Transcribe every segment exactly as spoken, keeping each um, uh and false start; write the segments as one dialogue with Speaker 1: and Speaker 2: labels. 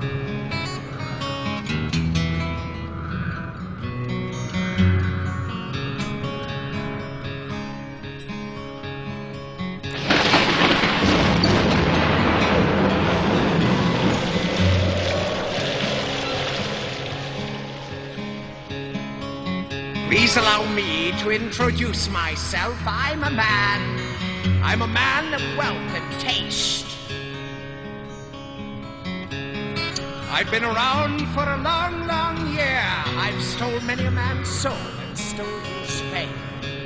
Speaker 1: Please allow me to introduce myself. I'm a man. I'm a man of wealth and taste. I've been around for a long, long year. I've stolen many a man's soul and stole his fame.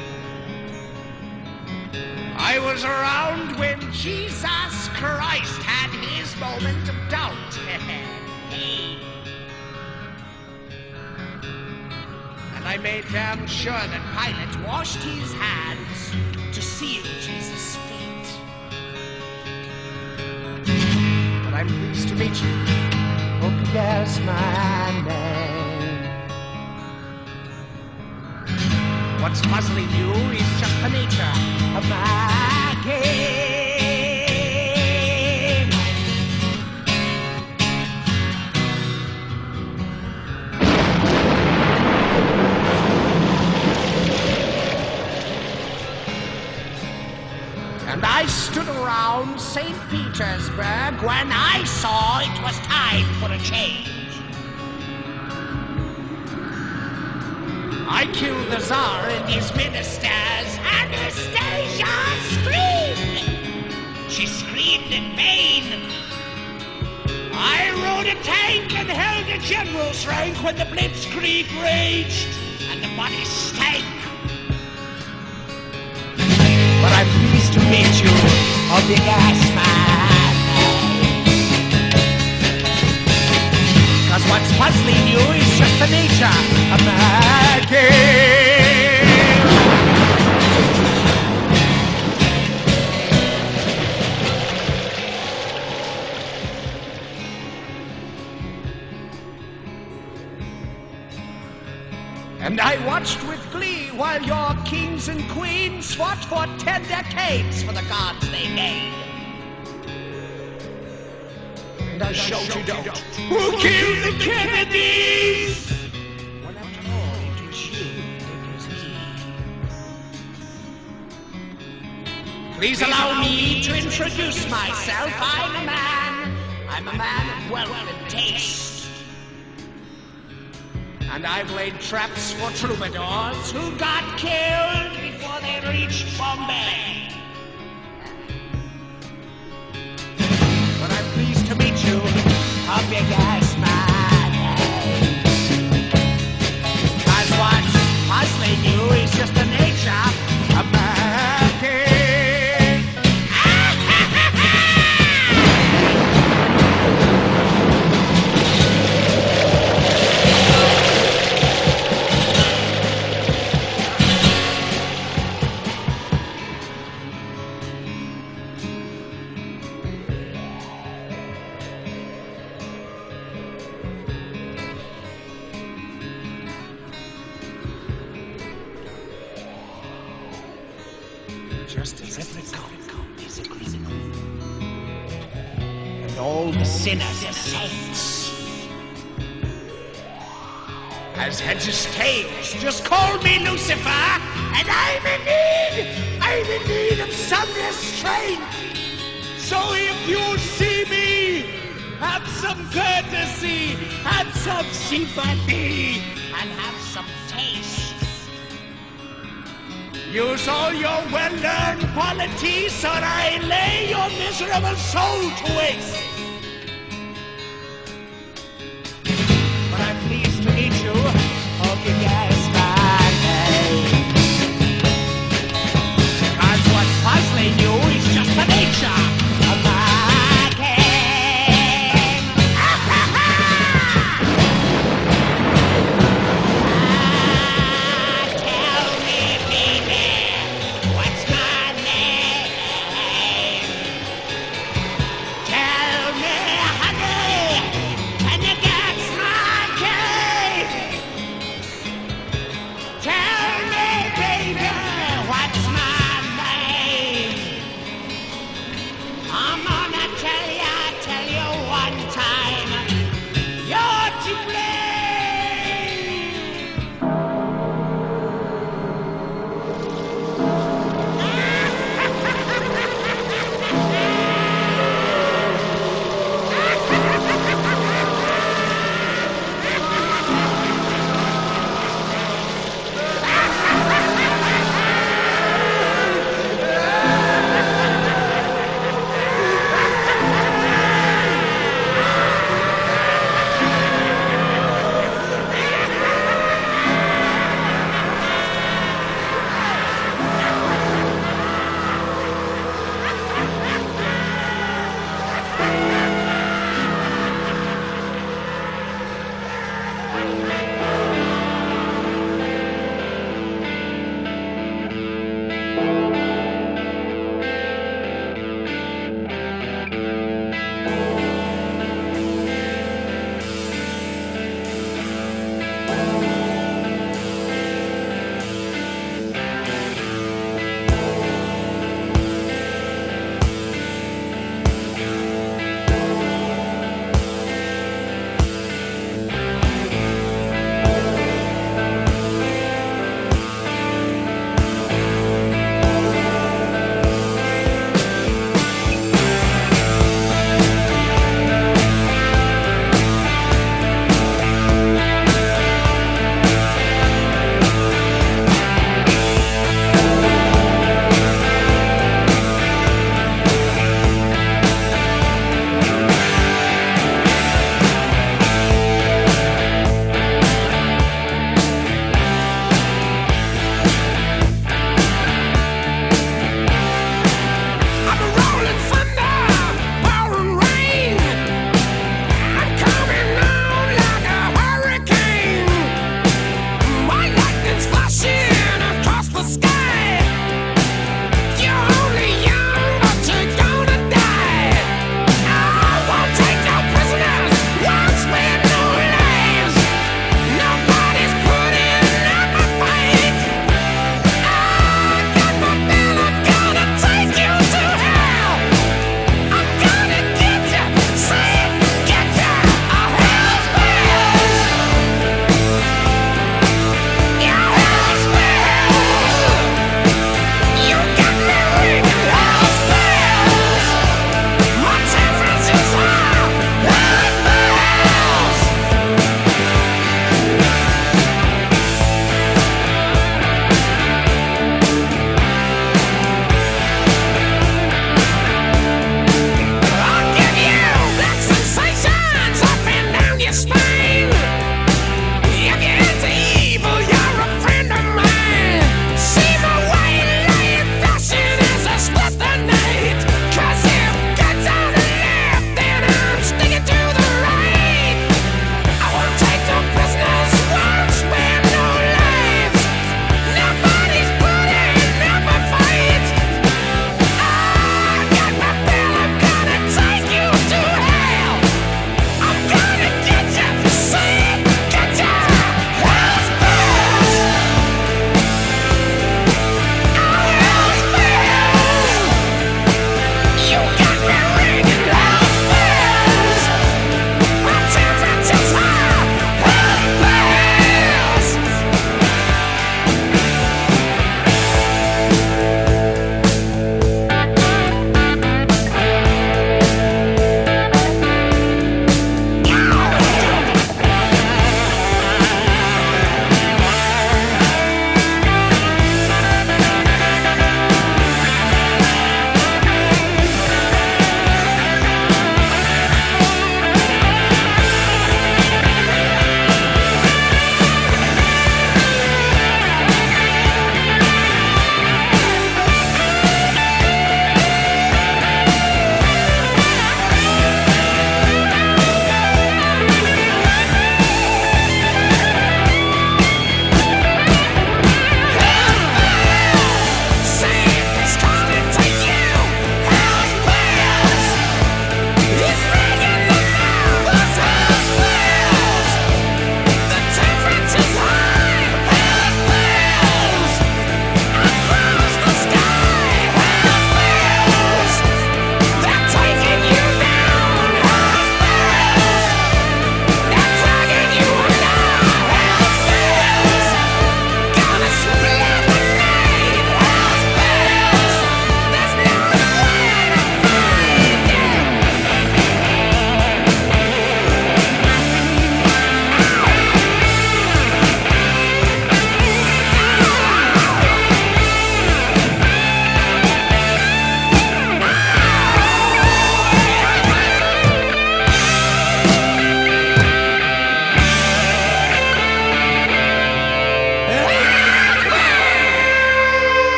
Speaker 1: I was around when Jesus Christ had his moment of doubt. I made damn sure that Pilate washed his hands to seal Jesus' feet. But I'm pleased to meet you. Hope you guess my name. What's puzzling you is just the nature of my game. And I stood around Saint Petersburg when I saw it was time for a change. I killed the Tsar and his ministers. Anastasia screamed. She screamed in pain. I rode a tank and held a general's rank when the Blitzkrieg raged and the money stank. But I'm pleased to meet you, oh big ass man. Cause what's puzzling you is just the nature of my game. And I watched with glee while your kings and queens fought for ten decades for the gods they made. And I showed you don't. Who killed the Kennedys? Well, after all, it was you, it was me. Please allow me to introduce myself. I'm a man. I'm a man of wealth and taste. And I've laid traps for troubadours who got killed before they reached Bombay. But I'm pleased to meet you, a big ass man. Cause what's puzzling you is just the nature of my game. Just as every comic is a criminal, and all the sinners are saints. As heads is tails, just call me Lucifer, and I'm in need, I'm in need of some restraint. So if you see me, have some courtesy, have some sympathy, and have some taste. Use all your well-learned polities, or I lay your miserable soul to waste. But I'm pleased to meet you, oh big ass man. Cause what's puzzling you is just the nature of my game. Tell me, baby, what's my name? Tell me, honey, can you guess my game? Tell me, baby, what's my name? I'm gonna tell ya, tell you one time,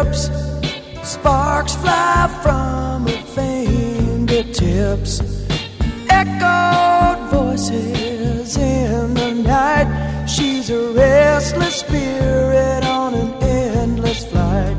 Speaker 2: lips, sparks fly from her fingertips. Echoed voices in the night. She's a restless spirit on an endless flight.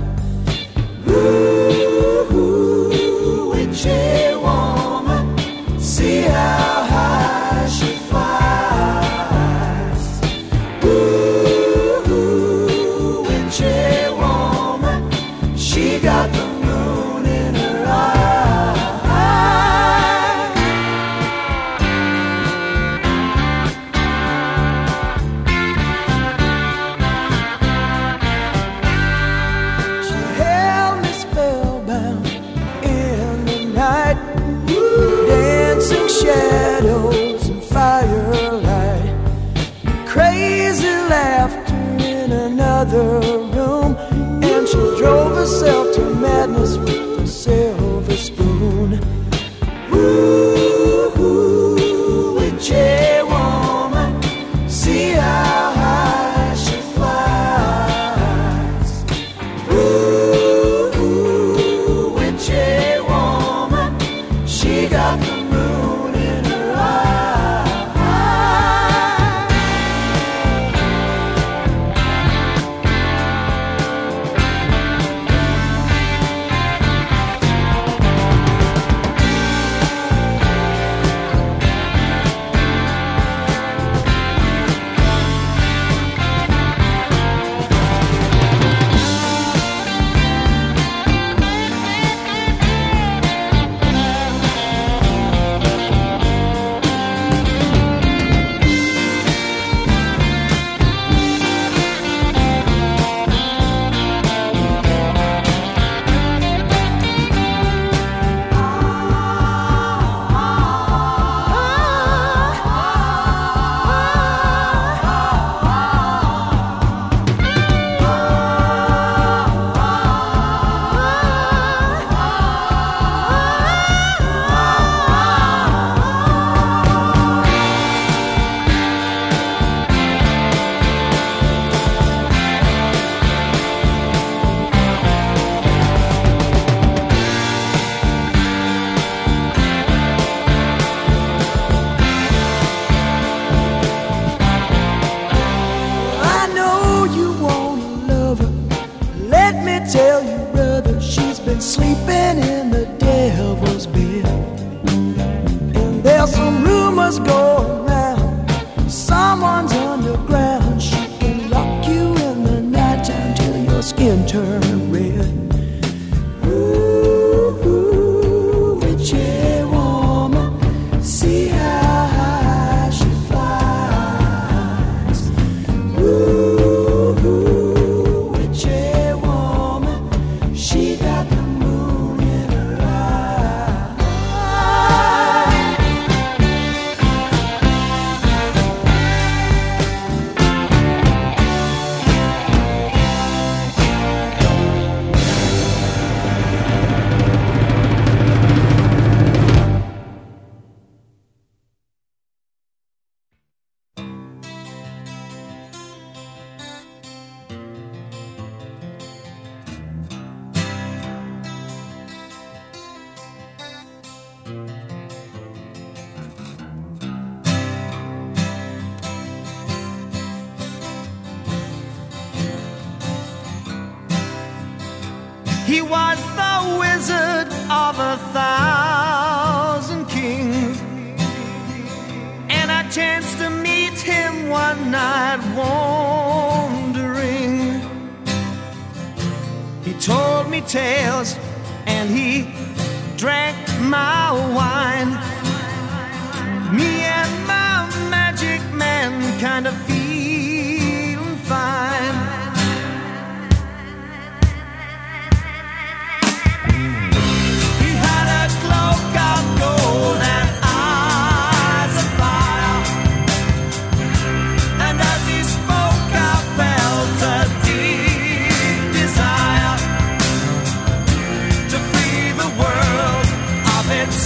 Speaker 2: Ooh, witchy woman, see how high she flies. Ooh, witchy woman, she got the moon in her eye. Shadows and firelight, crazy laughter in another room, and she drove herself to madness with a silver spoon. Ooh, ooh, witchy woman, see how high she flies. Ooh, ooh, witchy woman, she got the sleeping in the devil's bed. And there's some rumors going round, someone's underground. She can lock you in the nighttime till your skin turns red. Ooh, ooh, witchy woman, see how high she flies. Ooh, ooh, witchy woman, she got the
Speaker 3: He was the wizard of a thousand kings, and I chanced to meet him one night wandering. He told me tales and he drank my wine. Me and my magic man kind of feeling fine.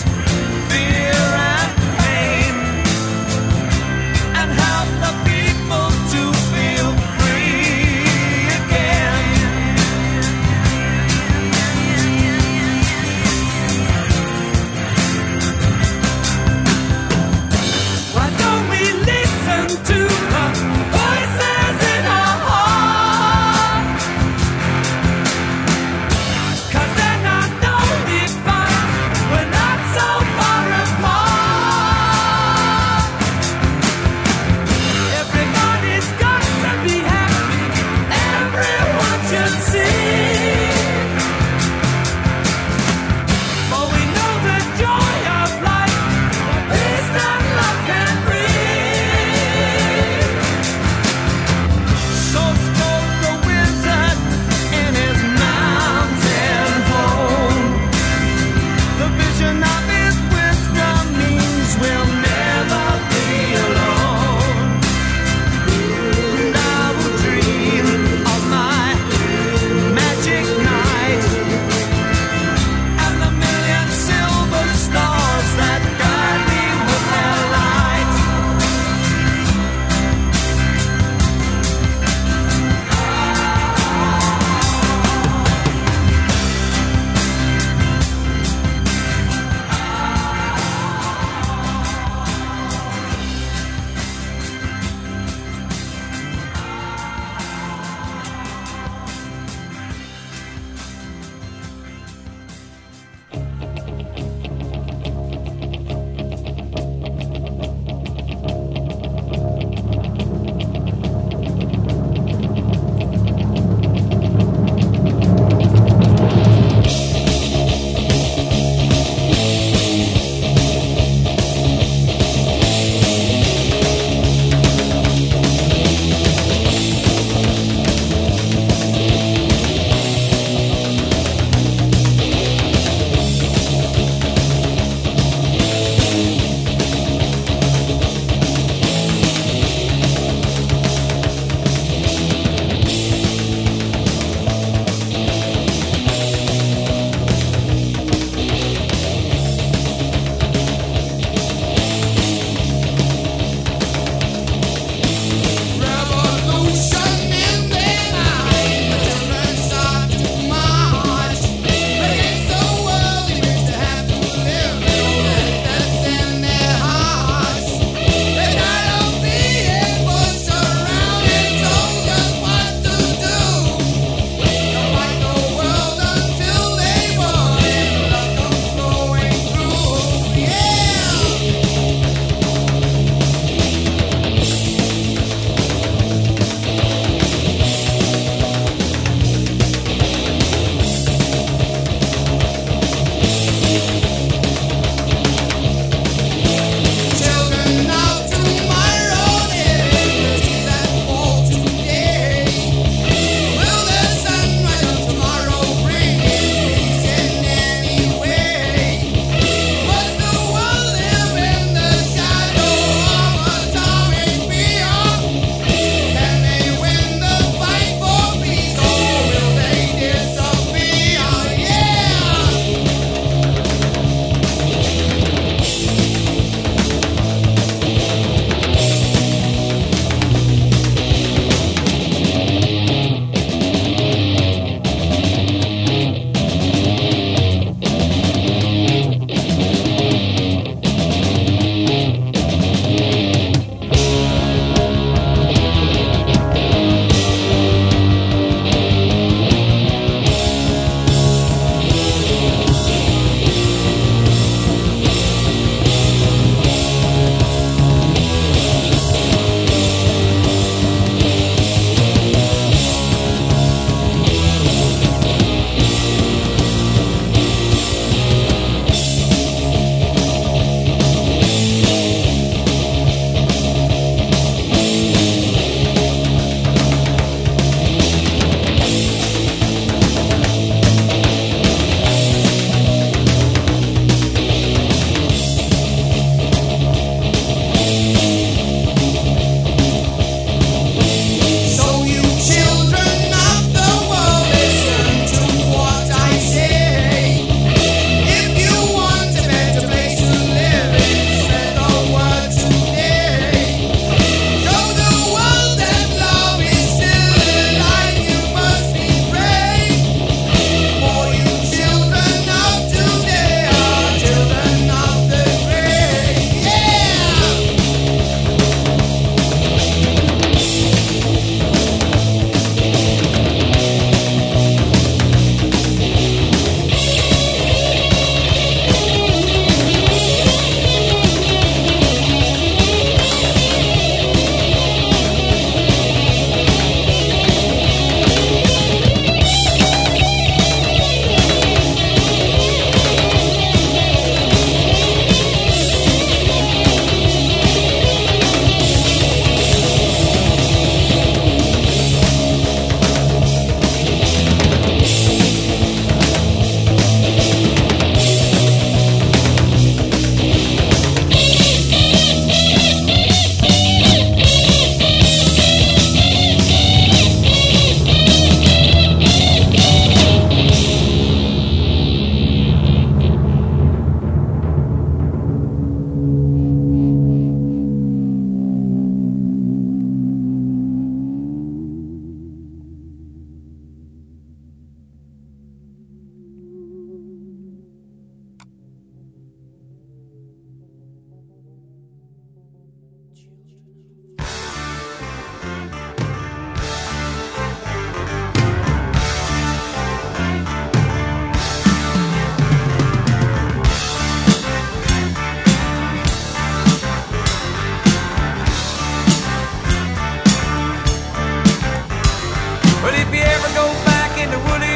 Speaker 4: Fear and pain, and help the people.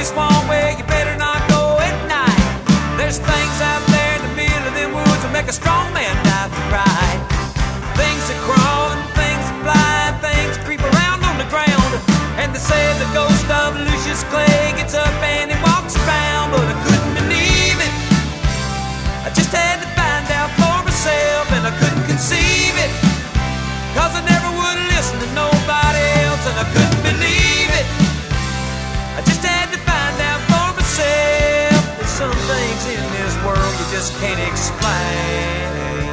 Speaker 3: swamp where you better not go at night. There's things out there in the middle of them woods that make a strong man die for pride. Things that crawl and things that fly and things creep around on the ground. And they say the ghost of Lucius Clay gets up and he walks around, but I couldn't believe it. I just had to find out for myself, and I couldn't conceive it, cause I never would listen to nobody else, and I couldn't believe it. I just had to find out for myself. There's some things in this world you just can't explain.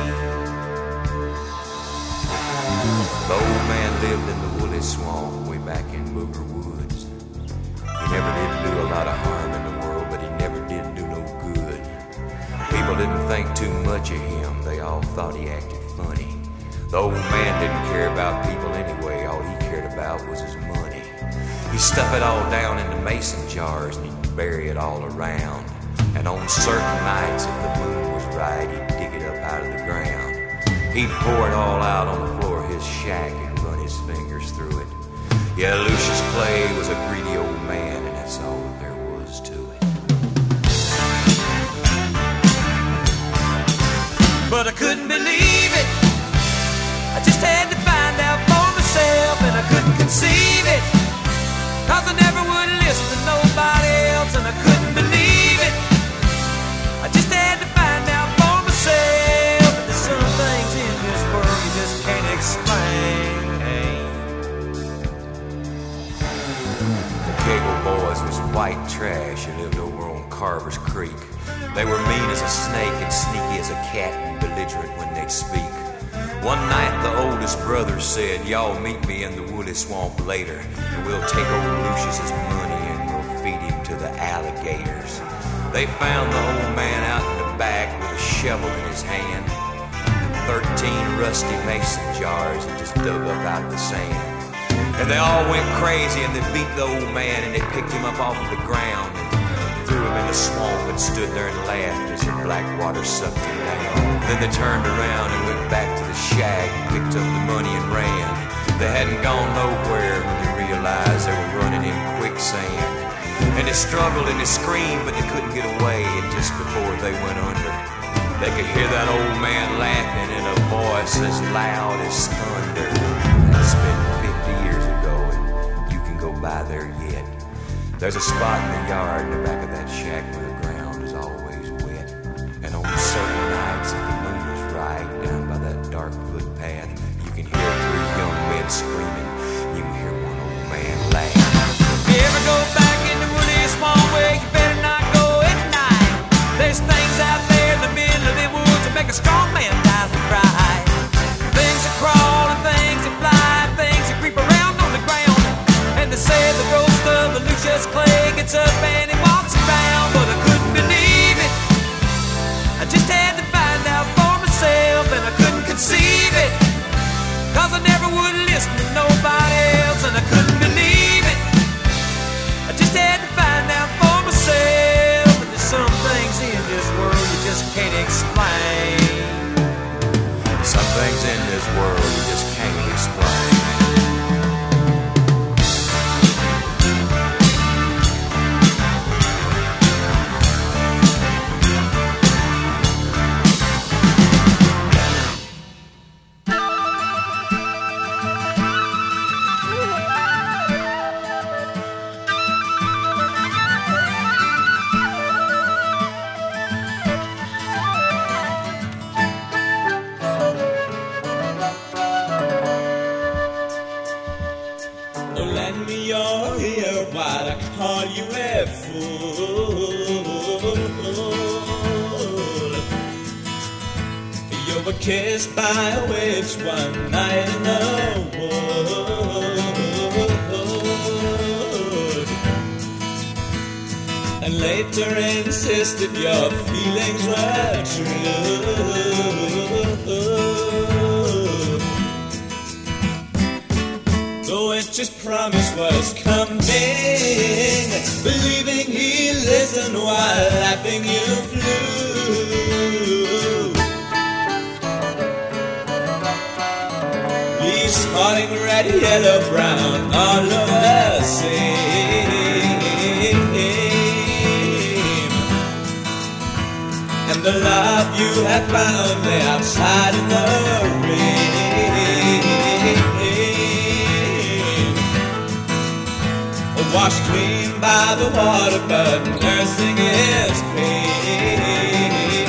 Speaker 3: The old man lived in the woolly swamp way back in Booger Woods. He never did do a lot of harm in the world, but he never did do no good. People didn't think too much of him, they all thought he acted funny. The old man didn't care about people anyway, all he cared about was his money. He'd stuff it all down into mason jars and he'd bury it all around. And on certain nights, if the moon was right, he'd dig it up out of the ground. He'd pour it all out on the floor of his shack and run his fingers through it. Yeah, Lucius Clay was a greedy old man, and that's all that there was to it. But I couldn't believe it. I just had to find out for myself, and I couldn't conceive it, cause I never would listen to nobody else, and I couldn't believe it. I just had to find out for myself. But there's some things in this world you just can't explain. The Kegel boys was white trash who lived over on Carver's Creek. They were mean as a snake and sneaky as a cat and belligerent when they'd speak. One night the oldest brother said, y'all meet me in the woolly swamp later, and we'll take old Lucius's money and we'll feed him to the alligators. They found the old man out in the back with a shovel in his hand, thirteen rusty mason jars he just dug up out of the sand. And they all went crazy and they beat the old man and they picked him up off of the ground and threw him in the swamp and stood there and laughed as the black water sucked him down. Then they turned around and went back to the shack and picked up the money and ran. They hadn't gone nowhere when they realized they were running in quicksand. And they struggled and they screamed, but they couldn't get away. And just before they went under, they could hear that old man laughing in a voice as loud as thunder. That's been fifty years ago, and you can go by there yet. There's a spot in the yard in the back of that shack where the ground is always wet. And on certain nights, if the moon is right, down by that dark footpath, you can hear three young men screaming. You can hear one old man laugh. If you ever go back in the woolly swamp where you better not go at night, there's things out there in the middle of the woods that make a strong man die for pride. Things that crawl and things that fly, things that creep around on the ground. And they say the ghost of Lucius Clay gets up and he walks around, but I couldn't believe it. I just had to find out for myself, and I couldn't conceive it, cause I never would listen to nobody else, and I couldn't believe it. I just had to find out for myself. And there's some things in this world you just can't explain. Some things in this world you just can't explain.
Speaker 4: Kissed by a witch one night in the wood, and later insisted your feelings were true. The witch's promise was coming, believing he listened while laughing you flew. Spotting red, yellow, brown all over the sea. love you have found lay outside in the rain, washed clean by the water, but nursing his pain.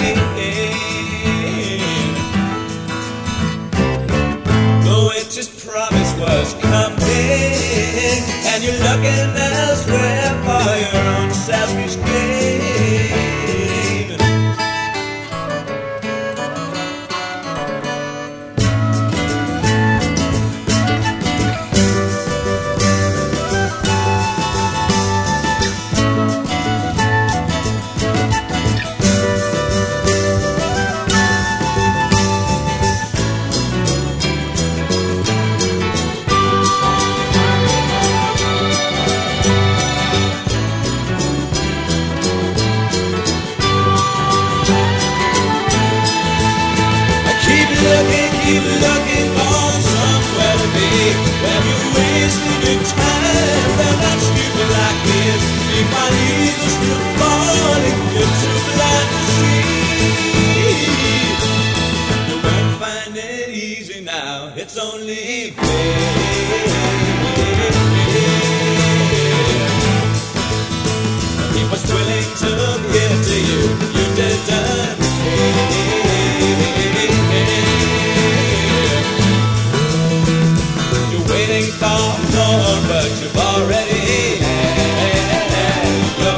Speaker 4: The witch's promise was coming, and you're looking elsewhere for your own selfish gain. Keep looking for somewhere to be when you're wasting your time. They're not stupid like this. They find either still falling, you're too blind to see. You won't find it easy now. It's only fair. He was willing to give to you. You didn't care. Waiting for more, but you've already had.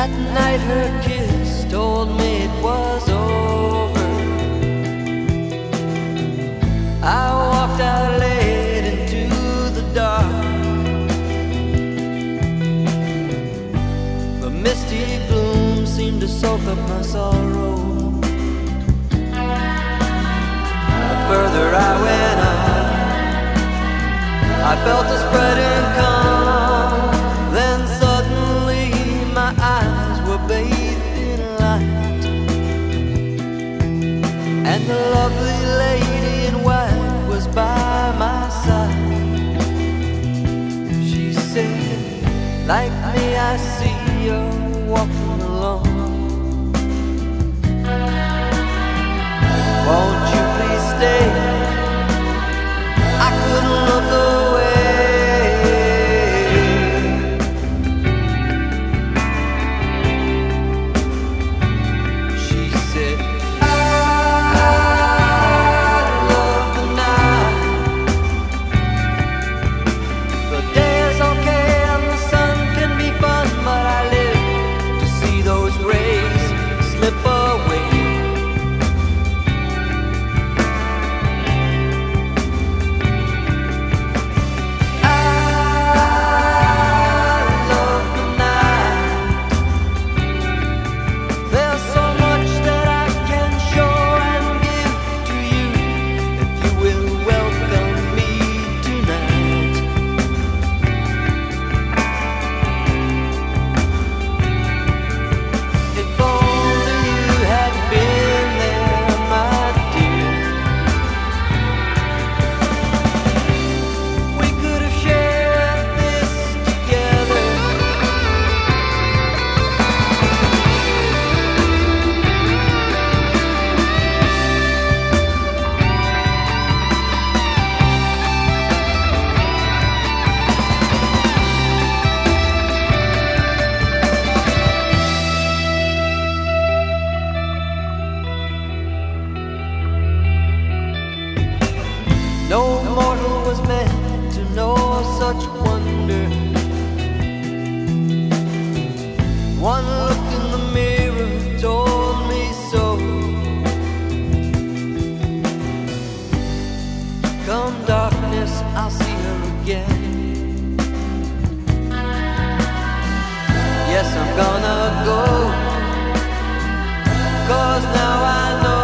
Speaker 2: That night her kiss told me it was over. I walked out late into the dark. The misty gloom seemed to soak up my sorrow. The further I went on, I felt a spreading calm. Then suddenly my eyes were bathed in light, and the lovely lady in white was by my side. She said, like me I see you're walking alone. Won't you please stay? I couldn't look away. She said, I love the night. The day is okay and the sun can be fun, but I live to see those rays slip away. No mortal was meant to know such wonder. One look in the mirror told me so. Come darkness, I'll see her again. Yes, I'm gonna go, 'cause now I know.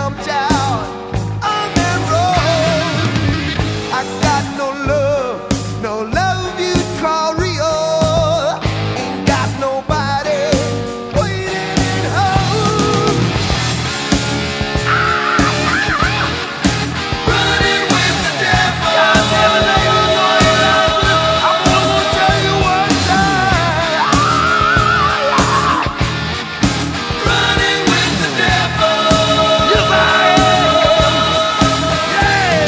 Speaker 2: jumped out on that road. I got no love, no love you'd call real. Ain't got nobody waiting at home. Running with the devil. I'll never let you know you love me. I'm gonna tell you one time. Running with the devil. Yes, I am. Yeah.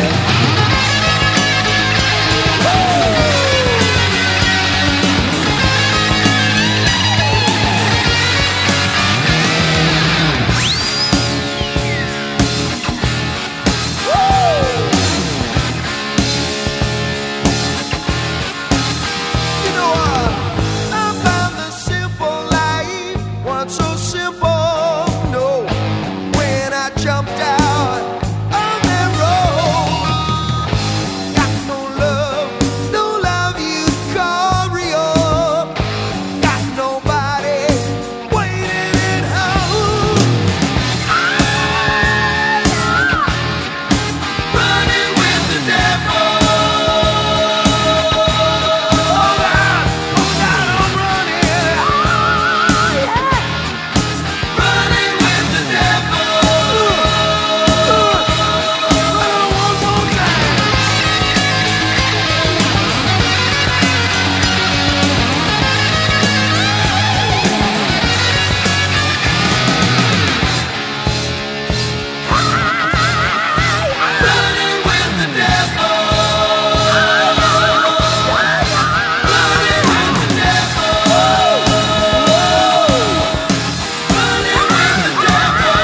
Speaker 2: You know, uh, I found the simple life once so simple. No, when I jumped out on that road, got no love, no love you'd call real. Got nobody waiting at home. Running with the devil. Oh God, oh God, I'm running. Running with the devil. One more time. Running with the devil. Running with the devil. Running with the devil.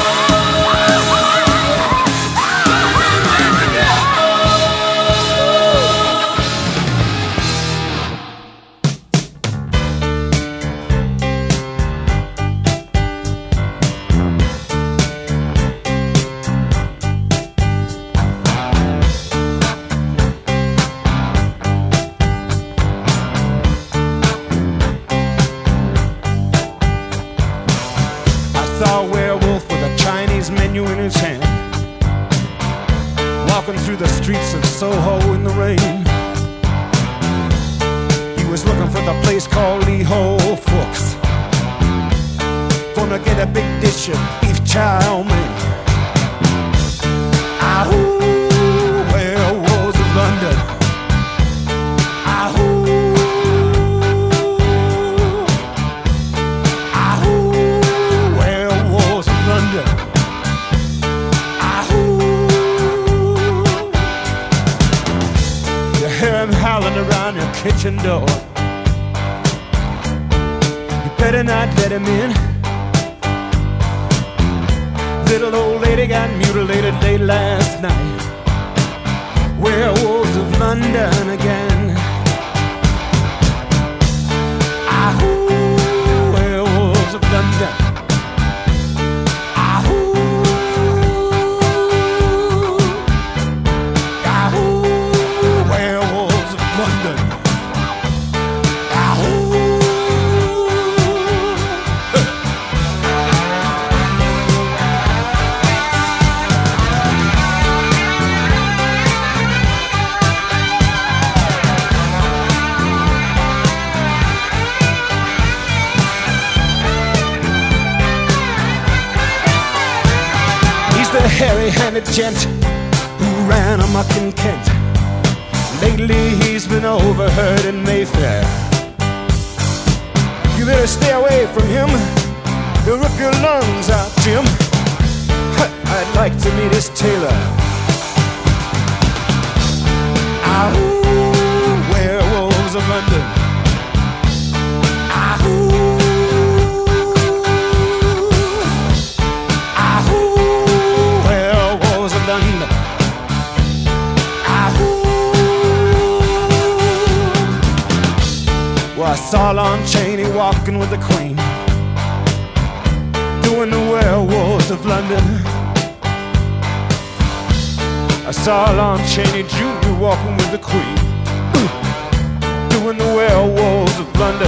Speaker 2: Running with the devil.
Speaker 1: I saw a werewolf with a Chinese menu in his hand, walking through the streets of Soho in the rain. He was looking for the place called Lee Ho Fooks, gonna get a big dish of beef chow mein. Ahoo, werewolves of London. Ahoo. Ahoo, werewolves of London. Ahoo. You hear him howling around your kitchen door. You better not let him in. Little old lady got mutilated late last night. Werewolves of London again. Ahoo, werewolves of London. Ahoo. Ahoo, werewolves of London. Ahoo. The hairy-handed gent who ran amok in Kent. Lately he's been overheard in Mayfair. You better stay away from him. He'll rip your lungs out, Jim. I'd like to meet his tailor. Ahoo, werewolves of London. Ahoo. Well, I saw Lon Chaney walking with the Queen, doing the werewolves of London. I saw Lon Chaney Junior walking with the Queen, doing the werewolves of London.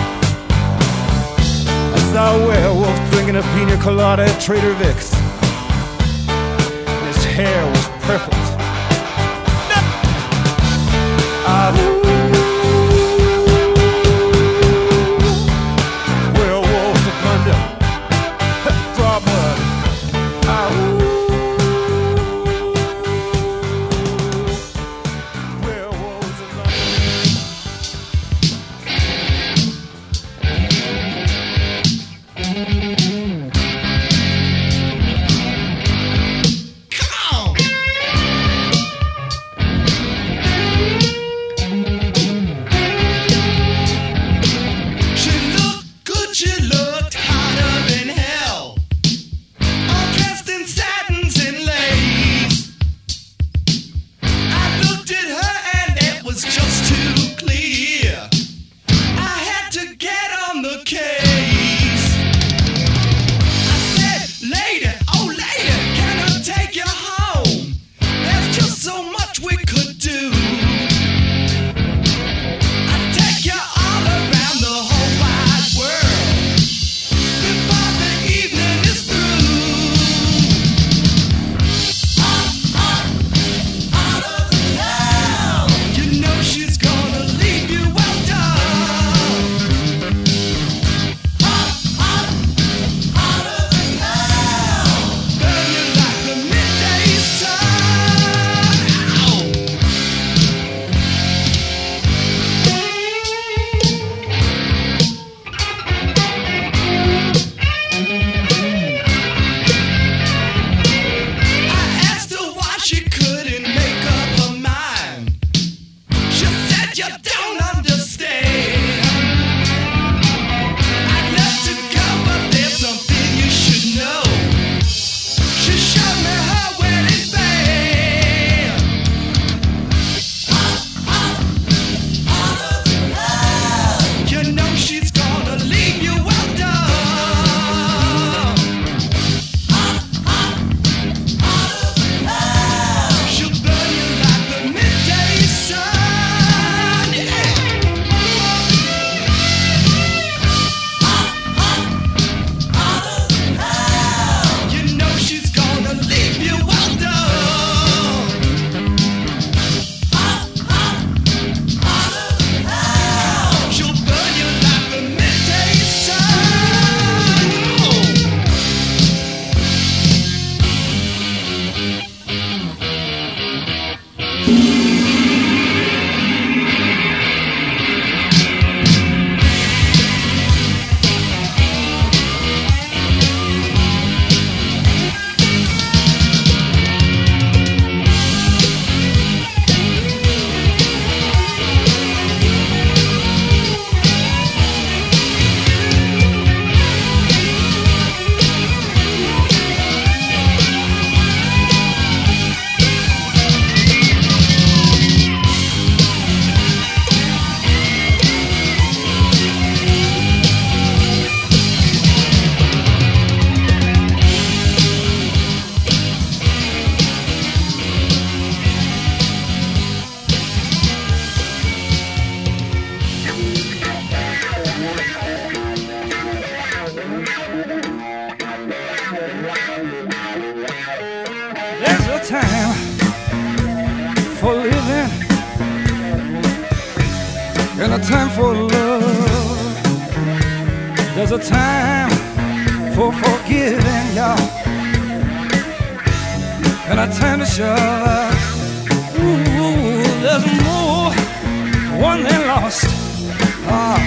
Speaker 1: I saw a werewolf drinking a pina colada at Trader Vic's.
Speaker 5: perfect. Ah, werewolves of London, draw blood. Ah, werewolves of London.
Speaker 2: Time for living and a time for love. There's a time for forgiving, y'all, and a time to shove. Ooh, there's more won than lost. Ah,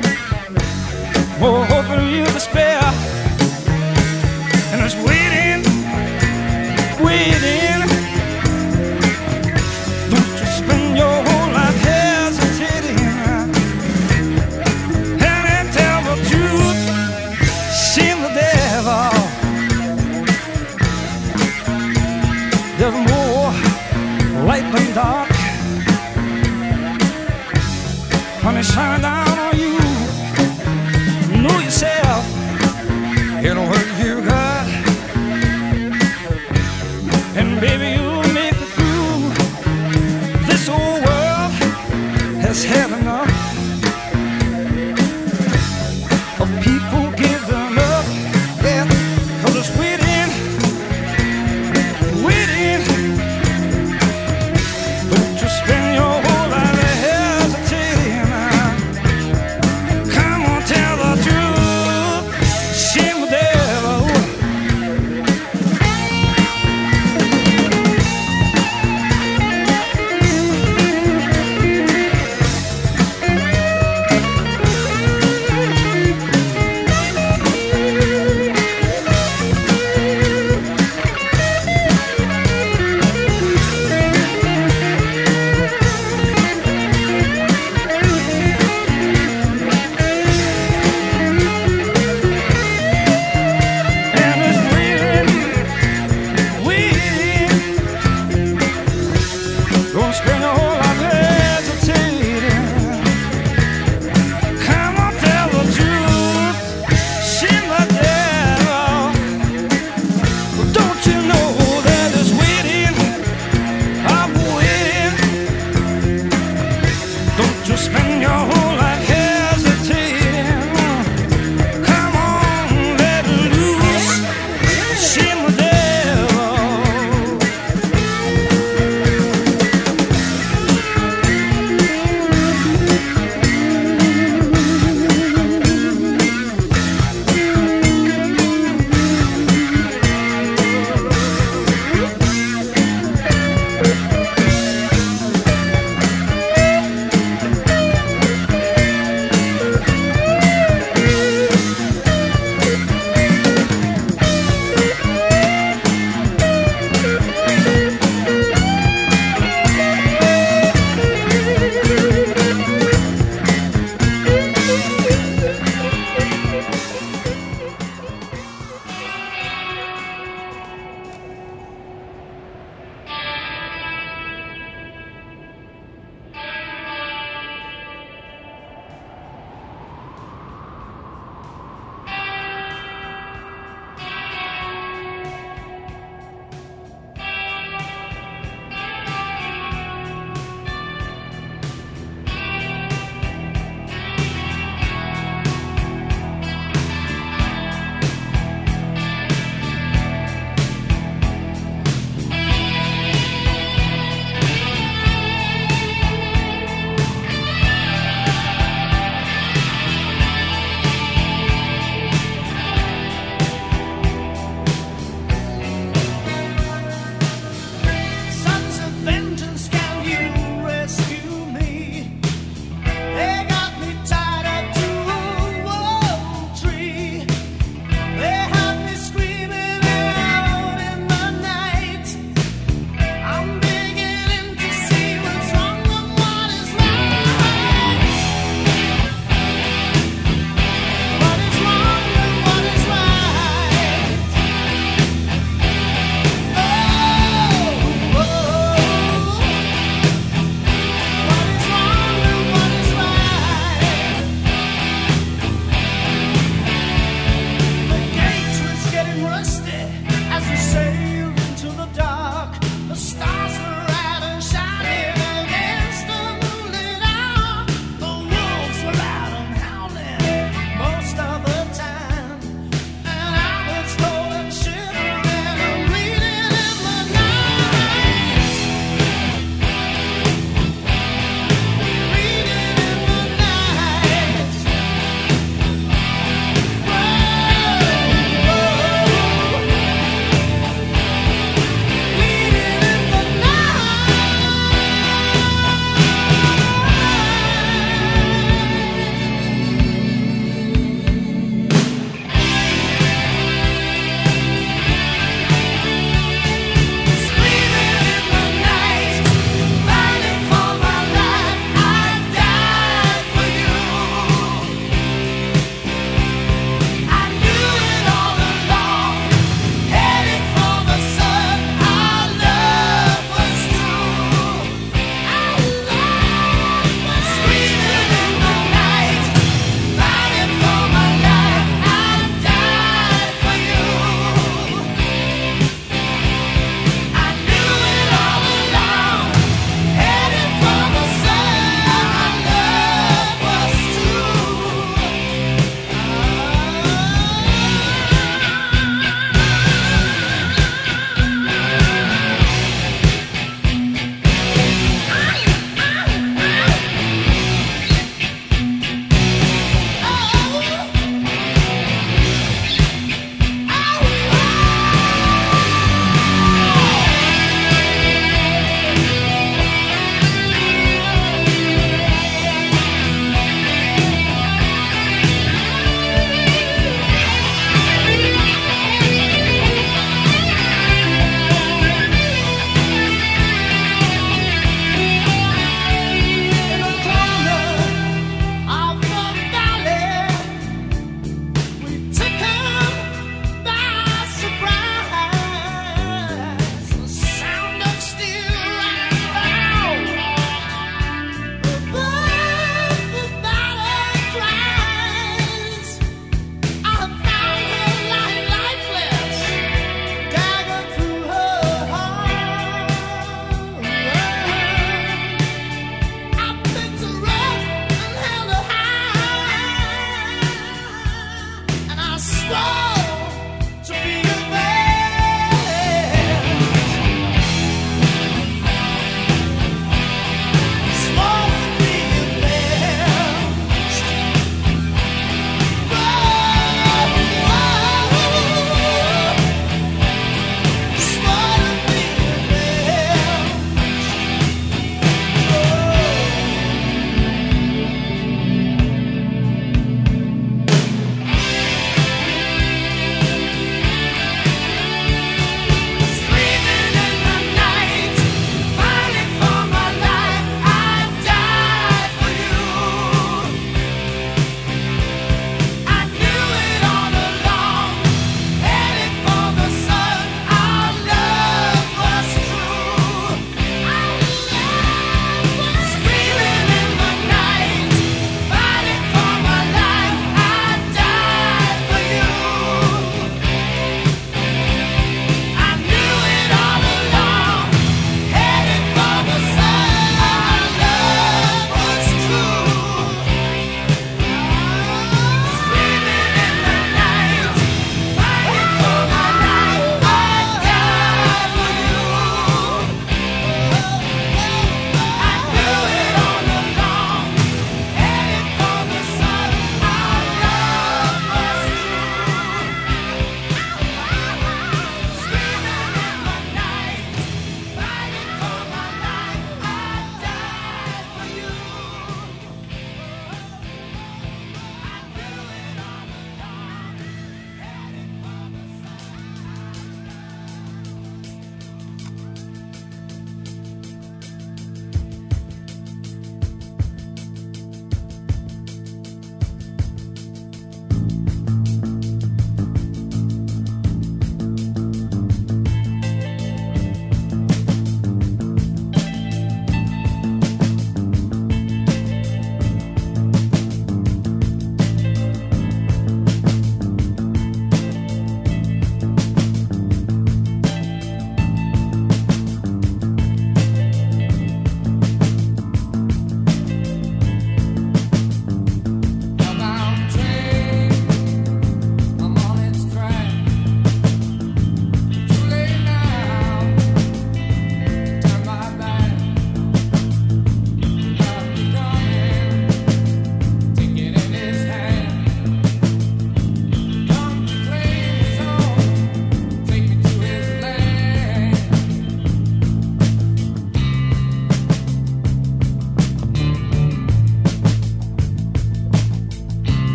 Speaker 2: more hope than you despair, and there's waiting, waiting. There's more light than dark, honey, shining down on you. Know yourself, it'll hurt you, God, and baby, you'll make it through. This old world has had enough of people giving up, yeah, 'cause it's waiting, waiting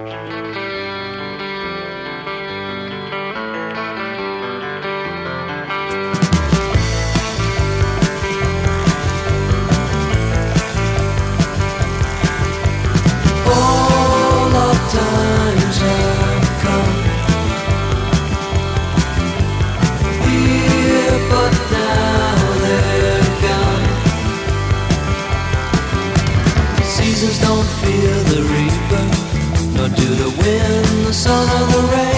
Speaker 2: All our times have come here, but now they're gone. Seasons don't fear the reaper, nor do the wind, the sun, or the rain.